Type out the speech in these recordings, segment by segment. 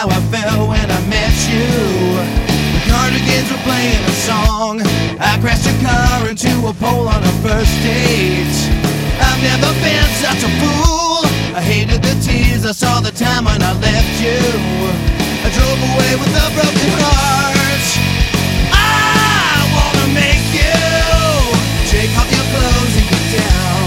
how I felt when I met you. The Cardigans were playing a song. I crashed your car into a pole on our first date. I've never been such a fool. I hated the tears I saw the time when I left you. I drove away with a broken heart. I wanna make you take off your clothes and get down.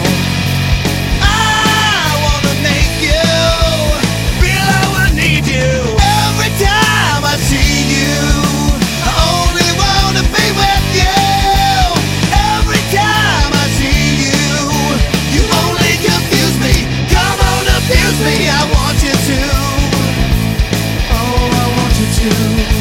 I wanna make you feel how I need you. Every time I see you, I only wanna be with you. Every time I see you, you only confuse me. Come on, abuse me, I want you to. Oh, I want you to.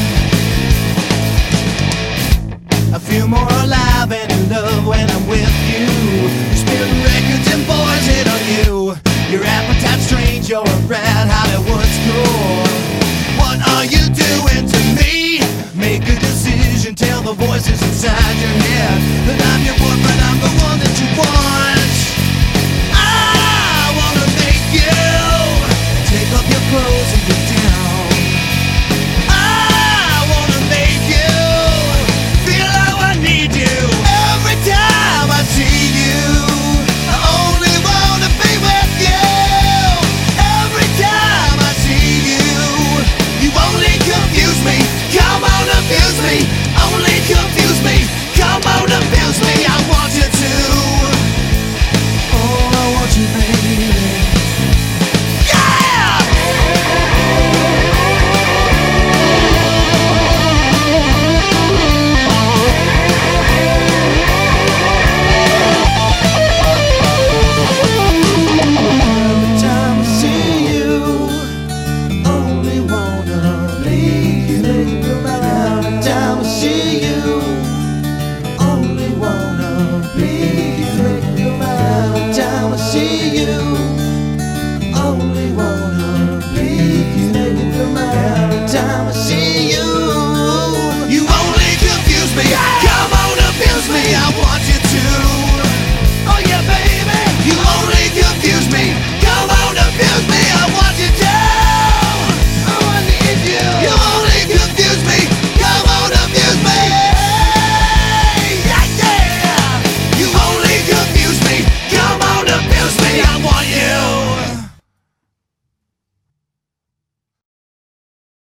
I feel more alive and in love when I'm with you. You spin records and boys hit on you. Your appetite's strange, you're a rat Hollywood score. What are you doing to me? Make a decision, tell the voices inside your head that I'm your boyfriend, I'm the one that you want. I wanna make you take off your clothes and get down. I wanna make you feel how I need you. Every time I see you, I only wanna be with you. Every time I see you, you only confuse me. Come on, abuse me, only confuse me. Come on, abuse me, I want you to. Oh, I want you, baby. Yeah! Every time I see you, only wanna leave. Every time I see you,